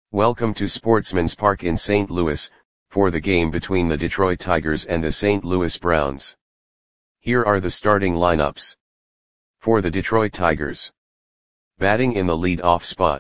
Welcome to Sportsman's Park in St. Louis, for the game between the Detroit Tigers and the St. Louis Browns. Here are the starting lineups. For the Detroit Tigers. Batting in the lead-off spot.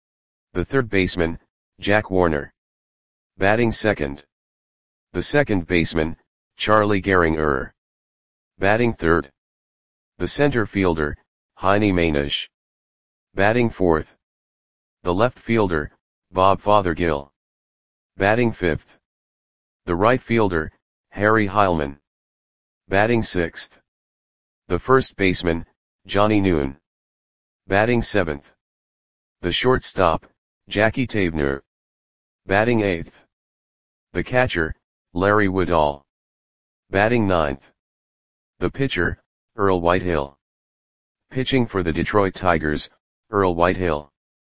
The third baseman, Jack Warner. Batting second. The second baseman, Charlie Gehringer. Batting third. The center fielder, Heine Mainisch. Batting fourth. The left fielder, Bob Fothergill. Batting fifth. The right fielder, Harry Heilmann. Batting sixth. The first baseman, Johnny Noon. Batting seventh. The shortstop, Jackie Tabner. Batting eighth. The catcher, Larry Woodall. Batting ninth. The pitcher, Earl Whitehill. Pitching for the Detroit Tigers, Earl Whitehill.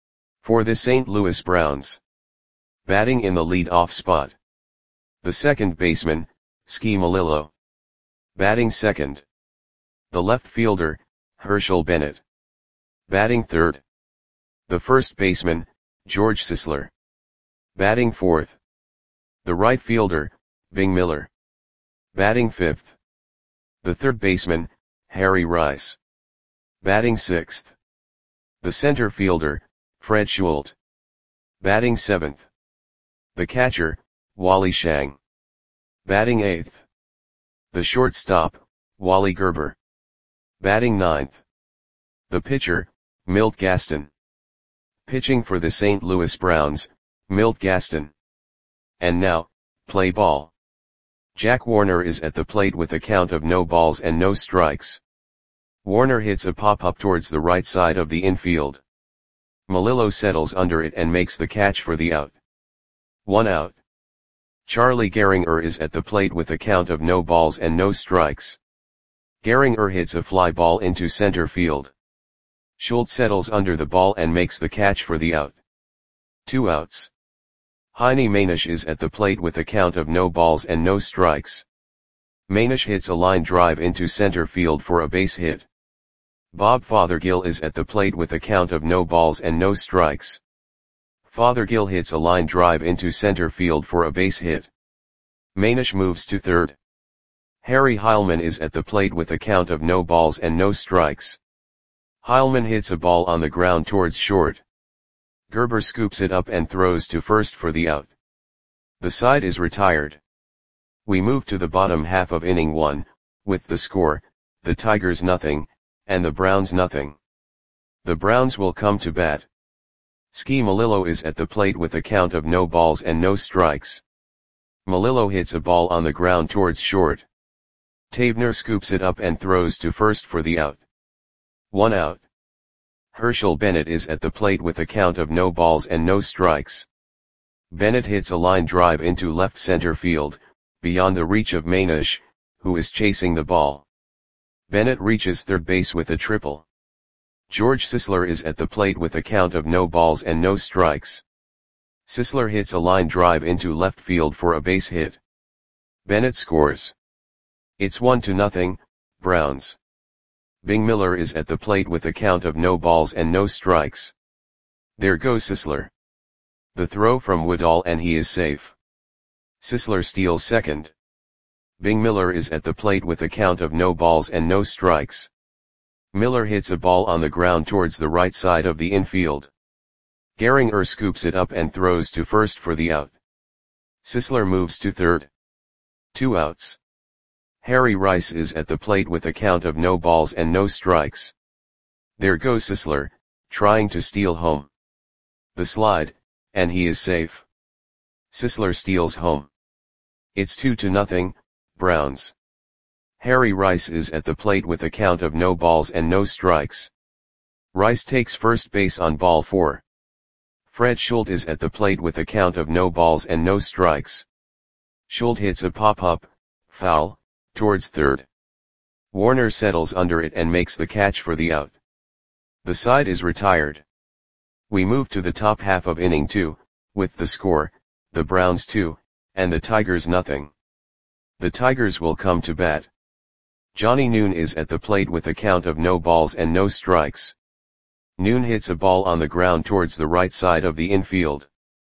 For the St. Louis Browns. Batting in the lead-off spot. The second baseman, Ski Malillo. Batting second. The left fielder, Herschel Bennett. Batting third. The first baseman, George Sisler. Batting fourth. The right fielder, Bing Miller. Batting fifth. The third baseman, Harry Rice. Batting sixth. The center fielder, Fred Schult. Batting seventh. The catcher, Wally Shang. Batting eighth. The shortstop, Wally Gerber. Batting ninth. The pitcher, Milt Gaston. Pitching for the St. Louis Browns, Milt Gaston. And now, play ball. Jack Warner is at the plate with a count of no balls and no strikes. Warner hits a pop-up towards the right side of the infield. Malillo settles under it and makes the catch for the out. 1 out. Charlie Gehringer is at the plate with a count of no balls and no strikes. Gehringer hits a fly ball into center field. Schult settles under the ball and makes the catch for the out. 2 outs. Heine Mainisch is at the plate with a count of no balls and no strikes. Mainisch hits a line drive into center field for a base hit. Bob Fothergill is at the plate with a count of no balls and no strikes. Fothergill hits a line drive into center field for a base hit. Mainisch moves to third. Harry Heilmann is at the plate with a count of no balls and no strikes. Heilmann hits a ball on the ground towards short. Gerber scoops it up and throws to first for the out. The side is retired. We move to the bottom half of inning 1, with the score, the Tigers nothing, and the Browns nothing. The Browns will come to bat. Ski Malillo is at the plate with a count of no balls and no strikes. Malillo hits a ball on the ground towards short. Tabner scoops it up and throws to first for the out. 1 out. Herschel Bennett is at the plate with a count of no balls and no strikes. Bennett hits a line drive into left center field, beyond the reach of Mainisch, who is chasing the ball. Bennett reaches third base with a triple. George Sisler is at the plate with a count of no balls and no strikes. Sisler hits a line drive into left field for a base hit. Bennett scores. It's 1-0, Browns. Bing Miller is at the plate with a count of no balls and no strikes. There goes Sisler. The throw from Woodall and he is safe. Sisler steals second. Bing Miller is at the plate with a count of no balls and no strikes. Miller hits a ball on the ground towards the right side of the infield. Gehringer scoops it up and throws to first for the out. Sisler moves to third. 2 outs. Harry Rice is at the plate with a count of no balls and no strikes. There goes Sisler, trying to steal home. The slide, and he is safe. Sisler steals home. It's 2-0, Browns. Harry Rice is at the plate with a count of no balls and no strikes. Rice takes first base on ball 4. Fred Schult is at the plate with a count of no balls and no strikes. Schult hits a pop-up, foul, towards third. Warner settles under it and makes the catch for the out. The side is retired. We move to the top half of inning 2, with the score, the Browns 2, and the Tigers nothing. The Tigers will come to bat. Johnny Noon is at the plate with a count of no balls and no strikes. Noon hits a ball on the ground towards the right side of the infield.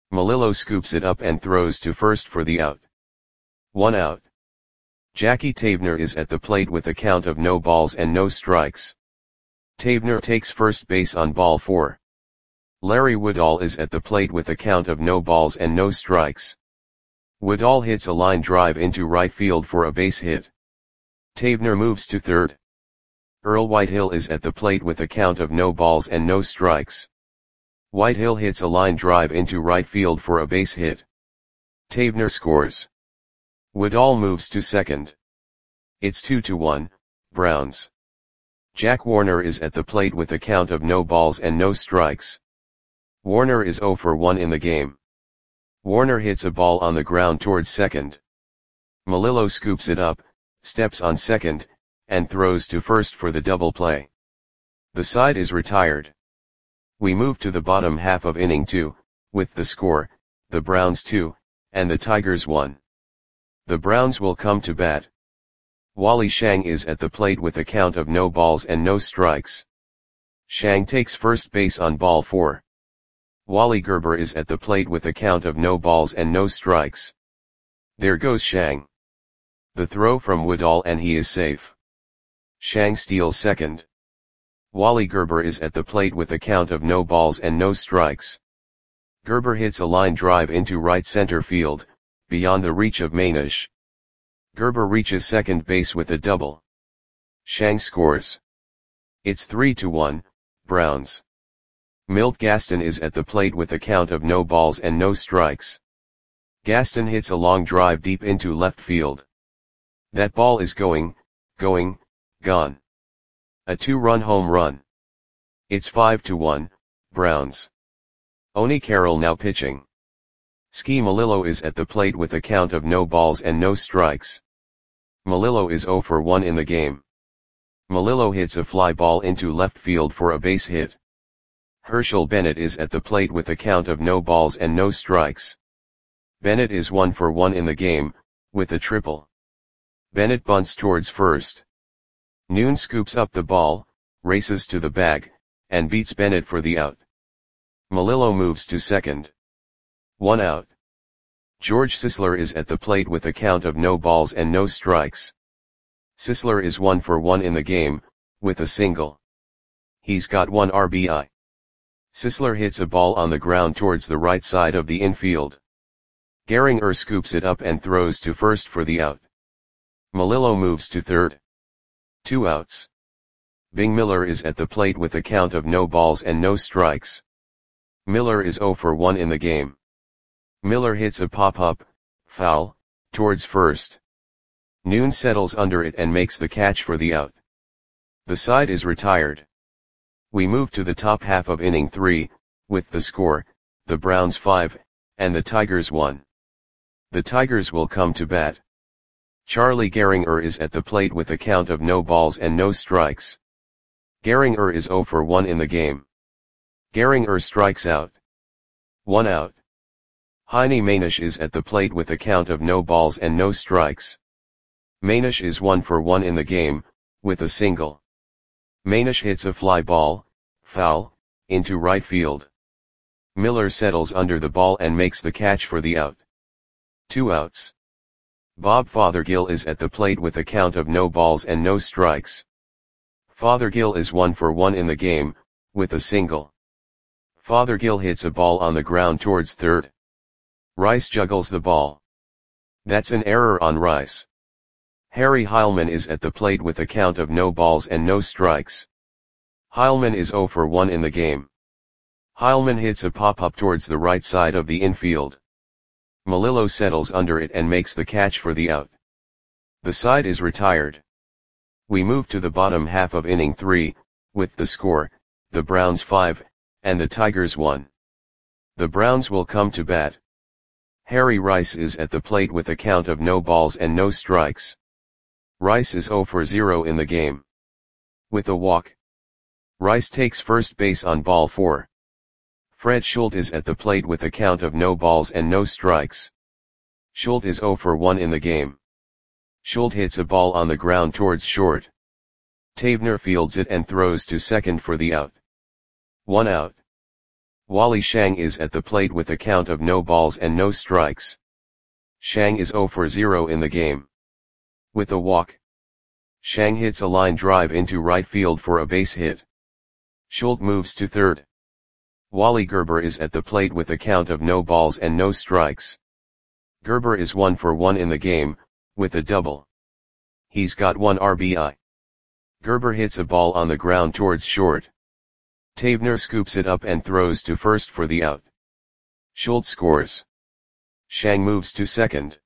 Melillo scoops it up and throws to first for the out. 1 out. Jackie Tavener is at the plate with a count of no balls and no strikes. Tavener takes first base on ball 4. Larry Woodall is at the plate with a count of no balls and no strikes. Woodall hits a line drive into right field for a base hit. Tavener moves to third. Earl Whitehill is at the plate with a count of no balls and no strikes. Whitehill hits a line drive into right field for a base hit. Tavener scores. Woodall moves to second. It's 2-1, Browns. Jack Warner is at the plate with a count of no balls and no strikes. Warner is 0 for 1 in the game. Warner hits a ball on the ground towards second. Melillo scoops it up, steps on second, and throws to first for the double play. The side is retired. We move to the bottom half of inning 2, with the score, the Browns 2, and the Tigers 1. The Browns will come to bat. Wally Shang is at the plate with a count of no balls and no strikes. Shang takes first base on ball 4. Wally Gerber is at the plate with a count of no balls and no strikes. There goes Shang. The throw from Woodall and he is safe. Shang steals second. Wally Gerber is at the plate with a count of no balls and no strikes. Gerber hits a line drive into right center field, beyond the reach of Manish. Gerber reaches second base with a double. Shang scores. It's 3-1, Browns. Milt Gaston is at the plate with a count of no balls and no strikes. Gaston hits a long drive deep into left field. That ball is gone. A 2-run home run. It's 5-1, Browns. Oni Carroll now pitching. Ski Melillo is at the plate with a count of no balls and no strikes. Melillo is 0 for 1 in the game. Melillo hits a fly ball into left field for a base hit. Herschel Bennett is at the plate with a count of no balls and no strikes. Bennett is 1 for 1 in the game, with a triple. Bennett bunts towards first. Noon scoops up the ball, races to the bag, and beats Bennett for the out. Melillo moves to second. 1 out. George Sisler is at the plate with a count of no balls and no strikes. Sisler is 1 for 1 in the game, with a single. He's got 1 RBI. Sisler hits a ball on the ground towards the right side of the infield. Gehringer scoops it up and throws to first for the out. Melillo moves to third. 2 outs. Bing Miller is at the plate with a count of no balls and no strikes. Miller is 0 for 1 in the game. Miller hits a pop-up, foul, towards first. Noon settles under it and makes the catch for the out. The side is retired. We move to the top half of inning 3, with the score, the Browns 5, and the Tigers 1. The Tigers will come to bat. Charlie Gehringer is at the plate with a count of no balls and no strikes. Gehringer is 0 for 1 in the game. Gehringer strikes out. 1 out. Heine Manish is at the plate with a count of no balls and no strikes. Manish is 1 for 1 in the game, with a single. Manish hits a fly ball, foul, into right field. Miller settles under the ball and makes the catch for the out. 2 outs. Bob Fothergill is at the plate with a count of no balls and no strikes. Fothergill is 1 for 1 in the game, with a single. Fothergill hits a ball on the ground towards third. Rice juggles the ball. That's an error on Rice. Harry Heilman is at the plate with a count of no balls and no strikes. Heilman is 0 for 1 in the game. Heilman hits a pop-up towards the right side of the infield. Melillo settles under it and makes the catch for the out. The side is retired. We move to the bottom half of inning 3, with the score, the Browns 5, and the Tigers 1. The Browns will come to bat. Harry Rice is at the plate with a count of no balls and no strikes. Rice is 0 for 0 in the game. With a walk. Rice takes first base on ball 4. Fred Schultz is at the plate with a count of no balls and no strikes. Schultz is 0 for 1 in the game. Schultz hits a ball on the ground towards short. Tavener fields it and throws to second for the out. 1 out. Wally Shang is at the plate with a count of no balls and no strikes. Shang is 0 for 0 in the game. With a walk, Shang hits a line drive into right field for a base hit. Schultz moves to third. Wally Gerber is at the plate with a count of no balls and no strikes. Gerber is 1 for 1 in the game, with a double. He's got 1 RBI. Gerber hits a ball on the ground towards short. Tavener scoops it up and throws to first for the out. Schultz scores. Shang moves to second.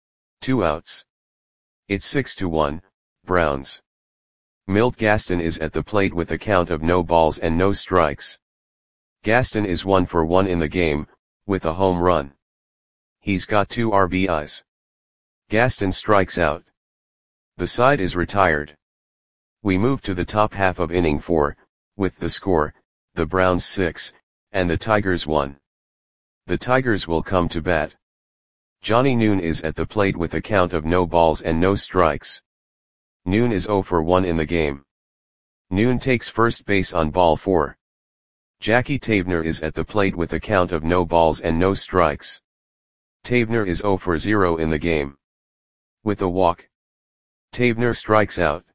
2 outs. It's 6-1, Browns. Milt Gaston is at the plate with a count of no balls and no strikes. Gaston is 1 for 1 in the game, with a home run. He's got 2 RBIs. Gaston strikes out. The side is retired. We move to the top half of inning 4, with the score, the Browns 6, and the Tigers 1. The Tigers will come to bat. Johnny Noon is at the plate with a count of no balls and no strikes. Noon is 0 for 1 in the game. Noon takes first base on ball 4. Jackie Tavener is at the plate with a count of no balls and no strikes. Tavener is 0 for 0 in the game. With a walk, Tavener strikes out.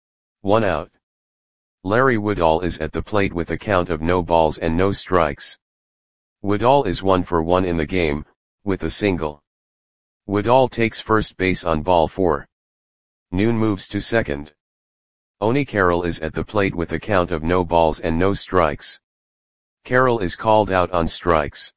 1 out. Larry Woodall is at the plate with a count of no balls and no strikes. Woodall is 1 for 1 in the game, with a single. Woodall takes first base on ball 4. Noon moves to second. Oni Carroll is at the plate with a count of no balls and no strikes. Carroll is called out on strikes.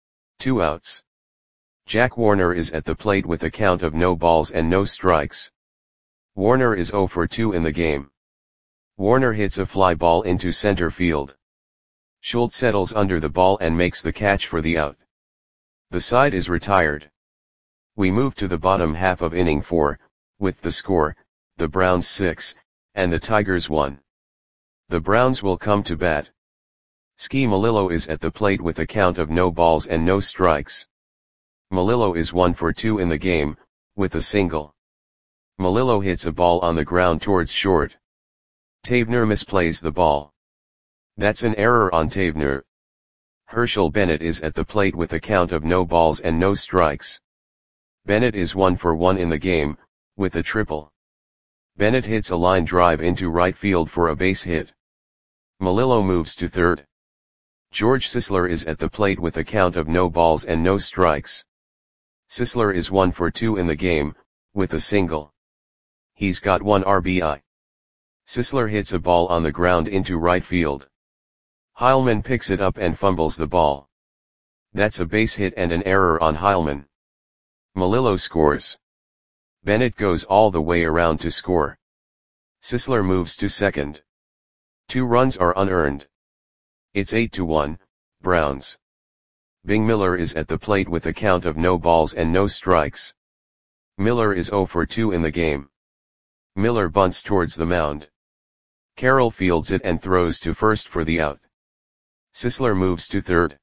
2 outs. Jack Warner is at the plate with a count of no balls and no strikes. Warner is 0 for 2 in the game. Warner hits a fly ball into center field. Schultz settles under the ball and makes the catch for the out. The side is retired. We move to the bottom half of inning 4, with the score, the Browns 6, and the Tigers 1. The Browns will come to bat. Ski Melillo is at the plate with a count of no balls and no strikes. Melillo is 1 for 2 in the game, with a single. Melillo hits a ball on the ground towards short. Tavener misplays the ball. That's an error on Tavener. Herschel Bennett is at the plate with a count of no balls and no strikes. Bennett is 1 for 1 in the game, with a triple. Bennett hits a line drive into right field for a base hit. Melillo moves to third. George Sisler is at the plate with a count of no balls and no strikes. Sisler is 1 for 2 in the game, with a single. He's got 1 RBI. Sisler hits a ball on the ground into right field. Heilman picks it up and fumbles the ball. That's a base hit and an error on Heilman. Melillo scores. Bennett goes all the way around to score. Sisler moves to second. 2 runs are unearned. It's 8-1, Browns. Bing Miller is at the plate with a count of no balls and no strikes. Miller is 0 for 2 in the game. Miller bunts towards the mound. Carroll fields it and throws to first for the out. Sisler moves to third.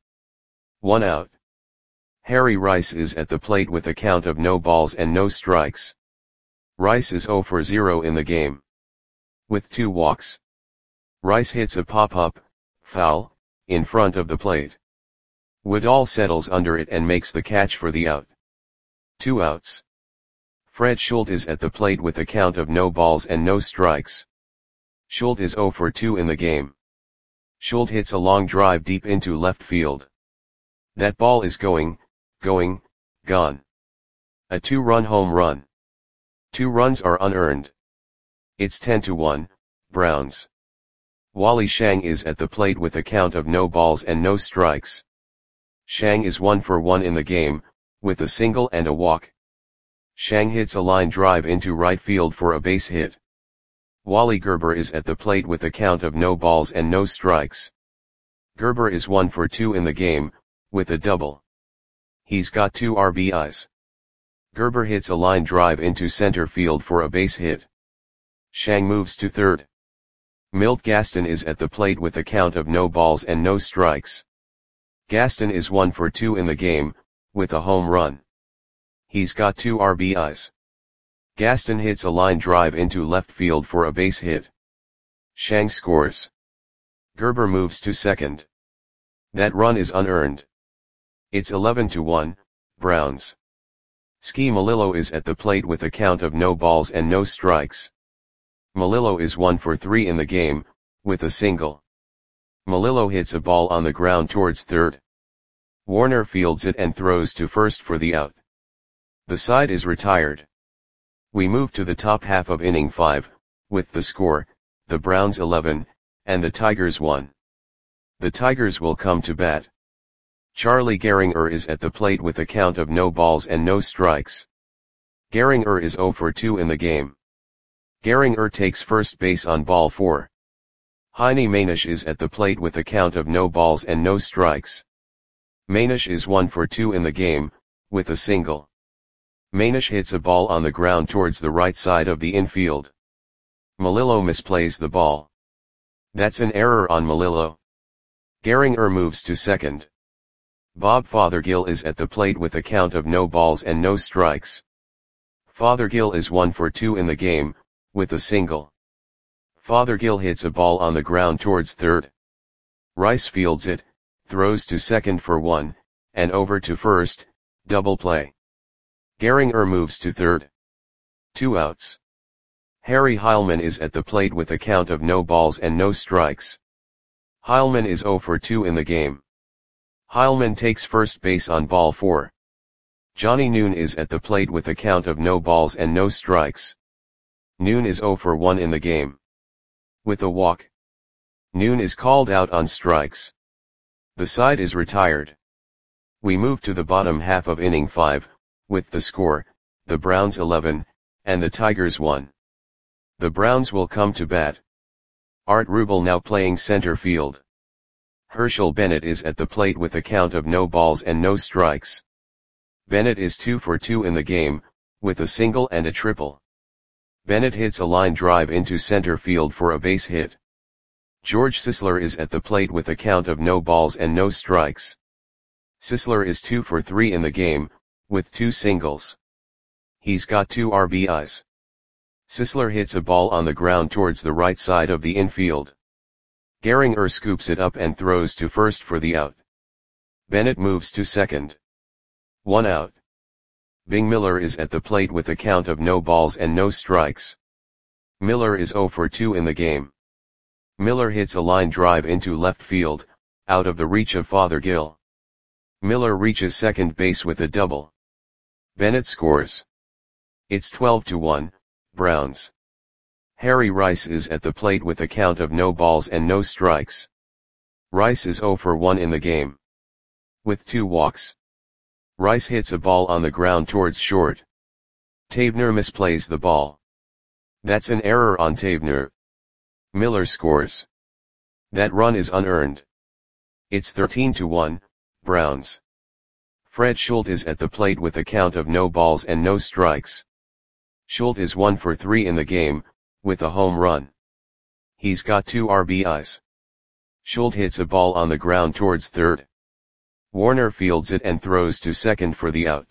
1 out. Harry Rice is at the plate with a count of no balls and no strikes. Rice is 0 for 0 in the game. With 2 walks, Rice hits a pop-up, foul, in front of the plate. Woodall settles under it and makes the catch for the out. 2 outs. Fred Schultz is at the plate with a count of no balls and no strikes. Schultz is 0 for 2 in the game. Schultz hits a long drive deep into left field. That ball is gone. A 2-run home run. 2 runs are unearned. It's 10-1, Browns. Wally Shang is at the plate with a count of no balls and no strikes. Shang is 1 for 1 in the game, with a single and a walk. Shang hits a line drive into right field for a base hit. Wally Gerber is at the plate with a count of no balls and no strikes. Gerber is 1 for 2 in the game, with a double. He's got 2 RBIs. Gerber hits a line drive into center field for a base hit. Shang moves to third. Milt Gaston is at the plate with a count of no balls and no strikes. Gaston is 1 for 2 in the game, with a home run. He's got 2 RBIs. Gaston hits a line drive into left field for a base hit. Shang scores. Gerber moves to second. That run is unearned. It's 11-1, Browns. Ski Melillo is at the plate with a count of no balls and no strikes. Melillo is 1 for 3 in the game, with a single. Melillo hits a ball on the ground towards third. Warner fields it and throws to first for the out. The side is retired. We move to the top half of inning 5, with the score, the Browns 11, and the Tigers 1. The Tigers will come to bat. Charlie Gehringer is at the plate with a count of no balls and no strikes. Gehringer is 0 for 2 in the game. Gehringer takes first base on ball 4. Heine Manish is at the plate with a count of no balls and no strikes. Manish is 1 for 2 in the game, with a single. Manish hits a ball on the ground towards the right side of the infield. Melillo misplays the ball. That's an error on Melillo. Gehringer moves to second. Bob Fothergill is at the plate with a count of no balls and no strikes. Fothergill is 1 for 2 in the game, with a single. Fothergill hits a ball on the ground towards third. Rice fields it, throws to second for 1, and over to first, double play. Gehringer moves to third. 2 outs. Harry Heilman is at the plate with a count of no balls and no strikes. Heilman is 0 for 2 in the game. Heilman takes first base on ball 4. Johnny Noon is at the plate with a count of no balls and no strikes. Noon is 0 for 1 in the game. With a walk. Noon is called out on strikes. The side is retired. We move to the bottom half of inning 5, with the score, the Browns 11, and the Tigers 1. The Browns will come to bat. Art Rubel now playing center field. Herschel Bennett is at the plate with a count of no balls and no strikes. Bennett is 2 for 2 in the game, with a single and a triple. Bennett hits a line drive into center field for a base hit. George Sisler is at the plate with a count of no balls and no strikes. Sisler is 2 for 3 in the game, with 2 singles. He's got 2 RBIs. Sisler hits a ball on the ground towards the right side of the infield. Gehringer scoops it up and throws to first for the out. Bennett moves to second. 1 out. Bing Miller is at the plate with a count of no balls and no strikes. Miller is 0 for 2 in the game. Miller hits a line drive into left field, out of the reach of Fothergill. Miller reaches second base with a double. Bennett scores. It's 12-1, Browns. Harry Rice is at the plate with a count of no balls and no strikes. Rice is 0 for 1 in the game. With 2 walks. Rice hits a ball on the ground towards short. Tavener misplays the ball. That's an error on Tavener. Miller scores. That run is unearned. It's 13-1, Browns. Fred Schultz is at the plate with a count of no balls and no strikes. Schultz is 1 for 3 in the game, with a home run. He's got 2 RBIs. Schultz hits a ball on the ground towards third. Warner fields it and throws to second for the out.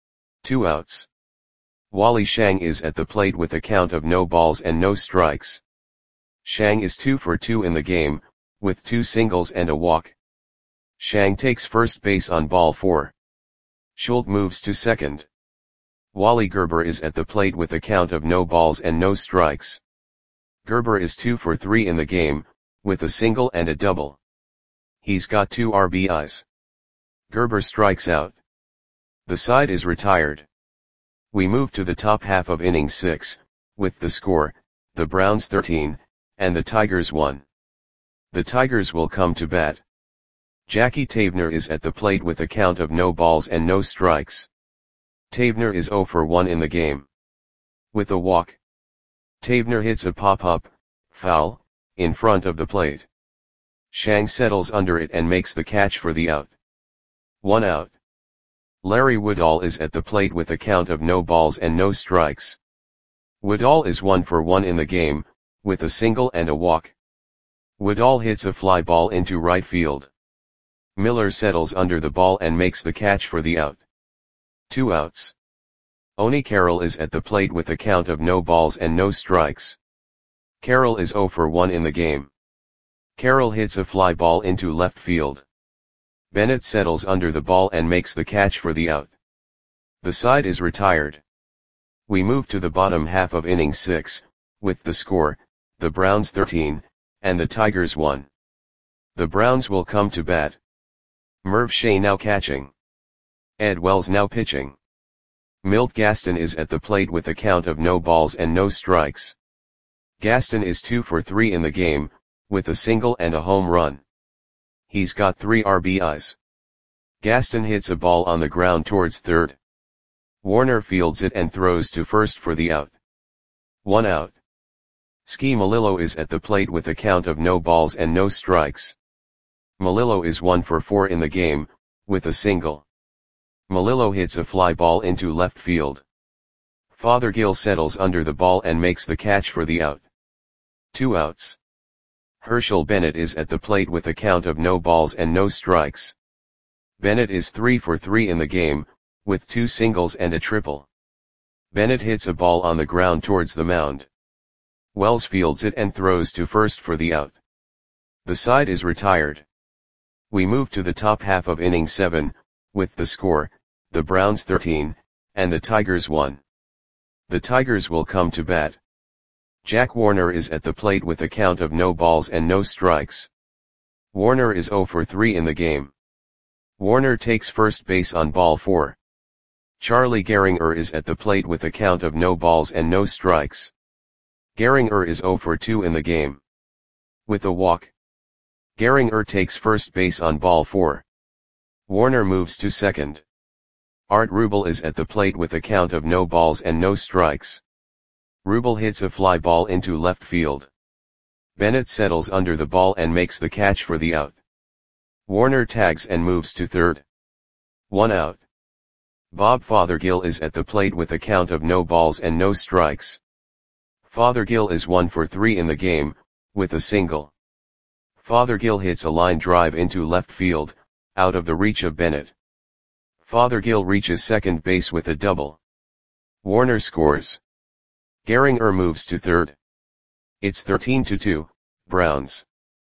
2 outs. Wally Shang is at the plate with a count of no balls and no strikes. Shang is 2 for 2 in the game, with 2 singles and a walk. Shang takes first base on ball 4. Schultz moves to second. Wally Gerber is at the plate with a count of no balls and no strikes. Gerber is 2 for 3 in the game, with a single and a double. He's got 2 RBIs. Gerber strikes out. The side is retired. We move to the top half of inning 6, with the score, the Browns 13, and the Tigers 1. The Tigers will come to bat. Jackie Tavener is at the plate with a count of no balls and no strikes. Tavener is 0 for 1 in the game. With a walk. Tavener hits a pop-up, foul, in front of the plate. Shang settles under it and makes the catch for the out. 1 out. Larry Woodall is at the plate with a count of no balls and no strikes. Woodall is 1 for 1 in the game, with a single and a walk. Woodall hits a fly ball into right field. Miller settles under the ball and makes the catch for the out. 2 outs. Oni Carroll is at the plate with a count of no balls and no strikes. Carroll is 0 for 1 in the game. Carroll hits a fly ball into left field. Bennett settles under the ball and makes the catch for the out. The side is retired. We move to the bottom half of inning 6, with the score, the Browns 13, and the Tigers 1. The Browns will come to bat. Merv Shea now catching. Ed Wells now pitching. Milt Gaston is at the plate with a count of no balls and no strikes. Gaston is 2 for 3 in the game, with a single and a home run. He's got 3 RBIs. Gaston hits a ball on the ground towards third. Warner fields it and throws to first for the out. 1 out. Ski Melillo is at the plate with a count of no balls and no strikes. Melillo is 1 for 4 in the game, with a single. Melillo hits a fly ball into left field. Fothergill settles under the ball and makes the catch for the out. 2 outs. Herschel Bennett is at the plate with a count of no balls and no strikes. Bennett is 3 for 3 in the game, with 2 singles and a triple. Bennett hits a ball on the ground towards the mound. Wells fields it and throws to first for the out. The side is retired. We move to the top half of inning 7, with the score, the Browns 13, and the Tigers 1. The Tigers will come to bat. Jack Warner is at the plate with a count of no balls and no strikes. Warner is 0 for 3 in the game. Warner takes first base on ball 4. Charlie Gehringer is at the plate with a count of no balls and no strikes. Gehringer is 0 for 2 in the game. With a walk. Gehringer takes first base on ball 4. Warner moves to second. Art Rubel is at the plate with a count of no balls and no strikes. Rubel hits a fly ball into left field. Bennett settles under the ball and makes the catch for the out. Warner tags and moves to third. 1 out. Bob Fothergill is at the plate with a count of no balls and no strikes. Fothergill is 1 for 3 in the game, with a single. Fothergill hits a line drive into left field, out of the reach of Bennett. Fothergill reaches second base with a double. Warner scores. Gehringer moves to third. It's 13-2, Browns.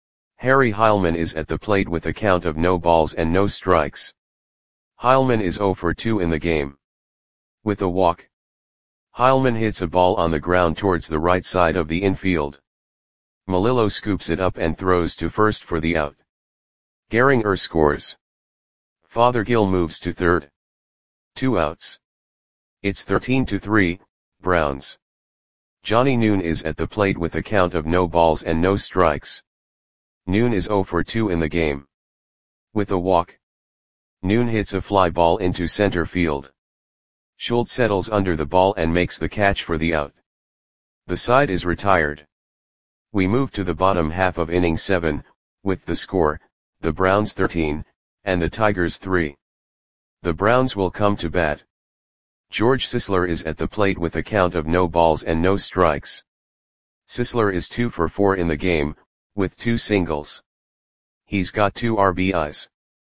Harry Heilman is at the plate with a count of no balls and no strikes. Heilman is 0 for 2 in the game. With a walk. Heilman hits a ball on the ground towards the right side of the infield. Melillo scoops it up and throws to first for the out. Gehringer scores. Fothergill moves to third. 2 outs. It's 13-3, Browns. Johnny Noon is at the plate with a count of no balls and no strikes. Noon is 0 for 2 in the game. With a walk. Noon hits a fly ball into center field. Schultz settles under the ball and makes the catch for the out. The side is retired. We move to the bottom half of inning 7, with the score, the Browns 13, and the Tigers 3. The Browns will come to bat. George Sisler is at the plate with a count of no balls and no strikes. Sisler is 2 for 4 in the game, with 2 singles. He's got 2 RBIs.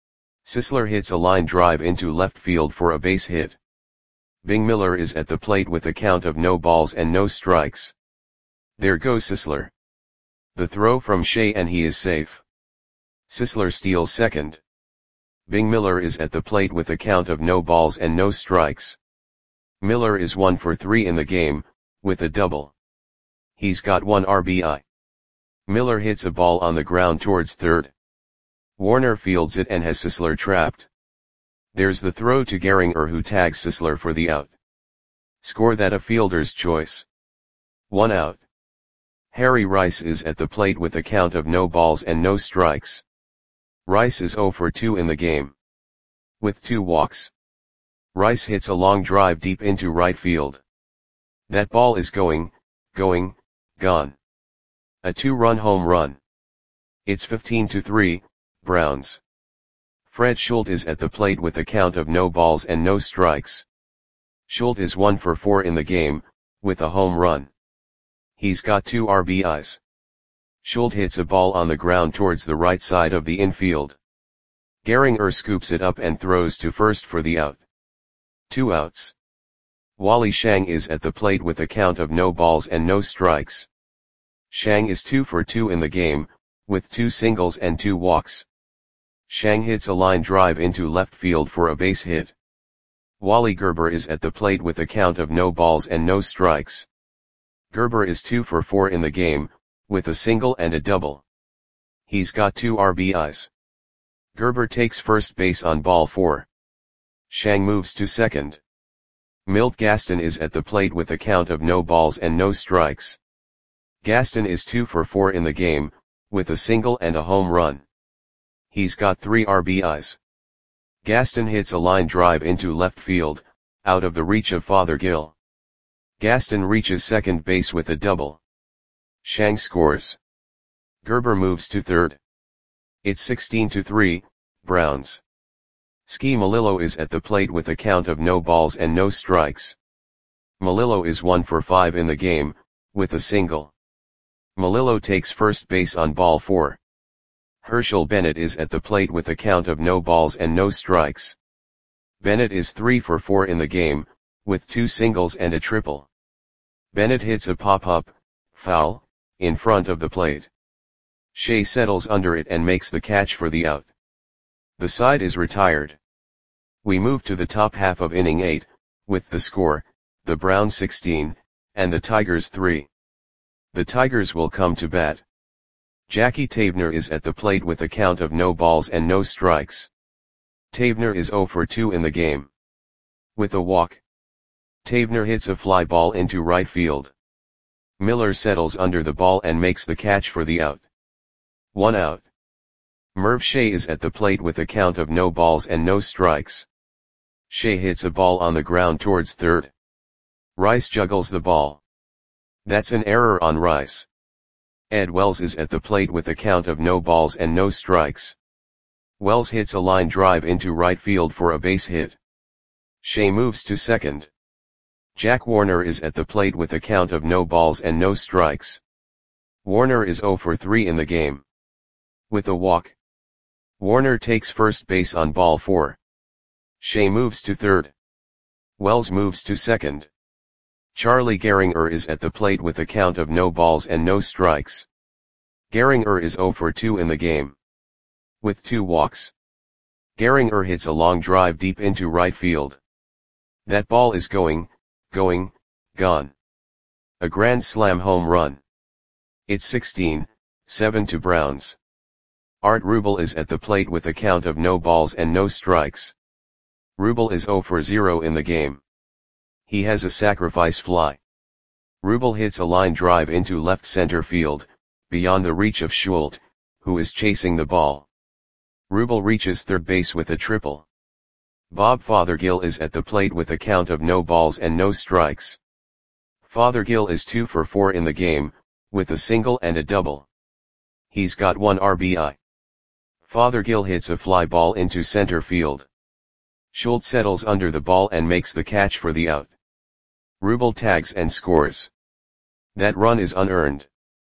Sisler hits a line drive into left field for a base hit. Bing Miller is at the plate with a count of no balls and no strikes. There goes Sisler. The throw from Shea and he is safe. Sisler steals second. Bing Miller is at the plate with a count of no balls and no strikes. Miller is 1 for 3 in the game, with a double. He's got 1 RBI. Miller hits a ball on the ground towards third. Warner fields it and has Sisler trapped. There's the throw to Gehringer who tags Sisler for the out. Score that a fielder's choice. 1 out. Harry Rice is at the plate with a count of no balls and no strikes. Rice is 0 for 2 in the game. With 2 walks. Rice hits a long drive deep into right field. That ball is gone. A 2-run home run. It's 15-3, Browns. Fred Schultz is at the plate with a count of no balls and no strikes. Schultz is 1 for 4 in the game, with a home run. He's got 2 RBIs. Schultz hits a ball on the ground towards the right side of the infield. Gehringer scoops it up and throws to first for the out. 2 outs. Wally Shang is at the plate with a count of no balls and no strikes. Shang is 2 for 2 in the game, with 2 singles and 2 walks. Shang hits a line drive into left field for a base hit. Wally Gerber is at the plate with a count of no balls and no strikes. Gerber is 2 for 4 in the game, with a single and a double. He's got 2 RBIs. Gerber takes first base on ball 4. Shang moves to second. Milt Gaston is at the plate with a count of no balls and no strikes. Gaston is 2 for 4 in the game, with a single and a home run. He's got 3 RBIs. Gaston hits a line drive into left field, out of the reach of Fothergill. Gaston reaches second base with a double. Shang scores. Gerber moves to third. It's 16-3, Browns. Ski Melillo is at the plate with a count of no balls and no strikes. Melillo is 1 for 5 in the game, with a single. Melillo takes first base on ball 4. Herschel Bennett is at the plate with a count of no balls and no strikes. Bennett is 3 for 4 in the game, with 2 singles and a triple. Bennett hits a pop-up, foul, in front of the plate. Shea settles under it and makes the catch for the out. The side is retired. We move to the top half of inning 8, with the score, the Browns 16, and the Tigers 3. The Tigers will come to bat. Jackie Tavener is at the plate with a count of no balls and no strikes. Tavener is 0 for 2 in the game. With a walk. Tavener hits a fly ball into right field. Miller settles under the ball and makes the catch for the out. 1 out. Merv Shea is at the plate with a count of no balls and no strikes. Shea hits a ball on the ground towards third. Rice juggles the ball. That's an error on Rice. Ed Wells is at the plate with a count of no balls and no strikes. Wells hits a line drive into right field for a base hit. Shea moves to second. Jack Warner is at the plate with a count of no balls and no strikes. Warner is 0 for 3 in the game. With a walk. Warner takes first base on ball 4. Shea moves to third. Wells moves to second. Charlie Gehringer is at the plate with a count of no balls and no strikes. Gehringer is 0 for 2 in the game. With 2 walks. Gehringer hits a long drive deep into right field. That ball is gone. A grand slam home run. It's 16-7 to Browns. Art Rubel is at the plate with a count of no balls and no strikes. Rubel is 0 for 0 in the game. He has a sacrifice fly. Rubel hits a line drive into left center field, beyond the reach of Schultz, who is chasing the ball. Rubel reaches third base with a triple. Bob Fothergill is at the plate with a count of no balls and no strikes. Fothergill is 2 for 4 in the game, with a single and a double. He's got 1 RBI. Fothergill hits a fly ball into center field. Schultz settles under the ball and makes the catch for the out. Rubel tags and scores. That run is unearned.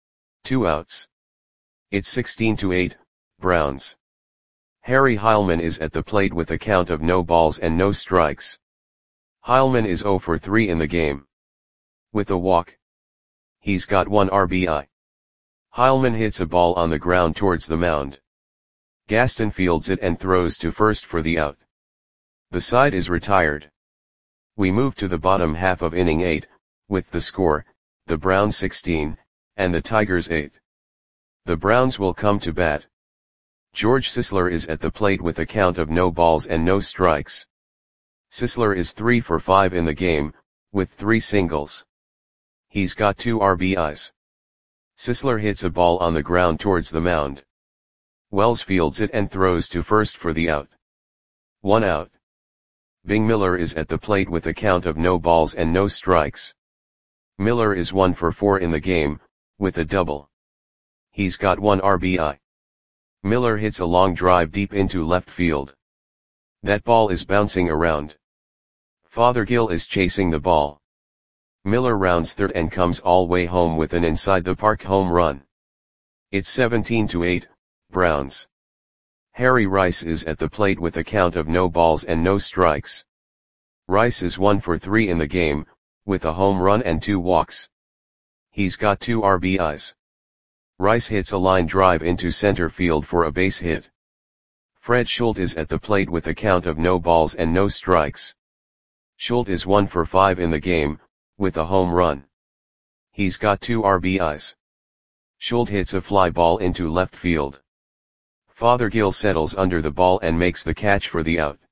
2 outs. It's 16-8, Browns. Harry Heilman is at the plate with a count of no balls and no strikes. Heilman is 0 for 3 in the game. With a walk. He's got 1 RBI. Heilman hits a ball on the ground towards the mound. Gaston fields it and throws to first for the out. The side is retired. We move to the bottom half of inning 8, with the score, the Browns 16, and the Tigers 8. The Browns will come to bat. George Sisler is at the plate with a count of no balls and no strikes. Sisler is 3 for 5 in the game, with 3 singles. He's got 2 RBIs. Sisler hits a ball on the ground towards the mound. Wells fields it and throws to first for the out. 1 out. Bing Miller is at the plate with a count of no balls and no strikes. Miller is 1 for 4 in the game, with a double. He's got 1 RBI. Miller hits a long drive deep into left field. That ball is bouncing around. Fothergill is chasing the ball. Miller rounds third and comes all way home with an inside the park home run. It's 17-8, Browns. Harry Rice is at the plate with a count of no balls and no strikes. Rice is 1 for 3 in the game, with a home run and 2 walks. He's got 2 RBIs. Rice hits a line drive into center field for a base hit. Fred Schultz is at the plate with a count of no balls and no strikes. Schultz is 1 for 5 in the game, with a home run. He's got 2 RBIs. Schultz hits a fly ball into left field. Fothergill settles under the ball and makes the catch for the out.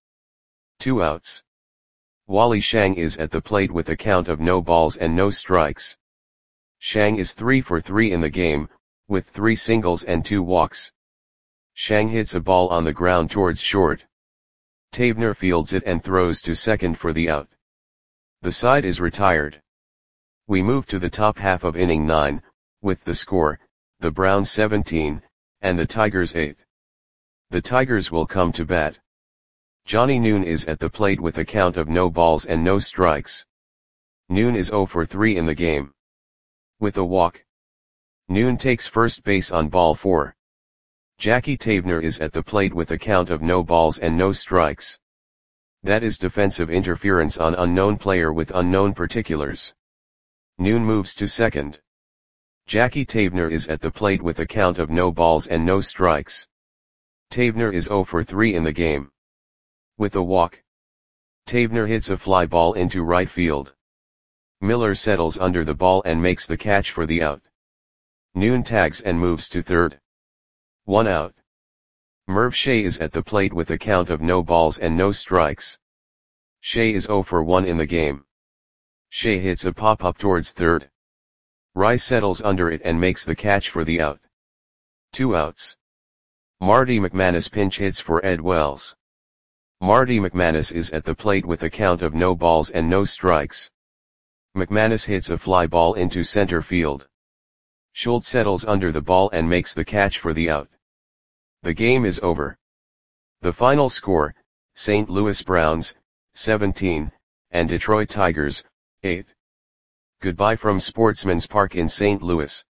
2 outs. Wally Shang is at the plate with a count of no balls and no strikes. Shang is 3 for 3 in the game, with 3 singles and 2 walks. Shang hits a ball on the ground towards short. Tavener fields it and throws to second for the out. The side is retired. We move to the top half of inning 9, with the score, the Browns 17, and the Tigers 8. The Tigers will come to bat. Johnny Noon is at the plate with a count of no balls and no strikes. Noon is 0 for 3 in the game. With a walk. Noon takes first base on ball 4. Jackie Tavener is at the plate with a count of no balls and no strikes. That is defensive interference on unknown player with unknown particulars. Noon moves to second. Jackie Tavener is at the plate with a count of no balls and no strikes. Tavener is 0 for 3 in the game. With a walk. Tavener hits a fly ball into right field. Miller settles under the ball and makes the catch for the out. Noon tags and moves to third. 1 out. Merv Shea is at the plate with a count of no balls and no strikes. Shea is 0 for 1 in the game. Shea hits a pop-up towards third. Rice settles under it and makes the catch for the out. 2 outs. Marty McManus pinch hits for Ed Wells. Marty McManus is at the plate with a count of no balls and no strikes. McManus hits a fly ball into center field. Schultz settles under the ball and makes the catch for the out. The game is over. The final score, St. Louis Browns, 17, and Detroit Tigers, 8. Goodbye from Sportsman's Park in St. Louis.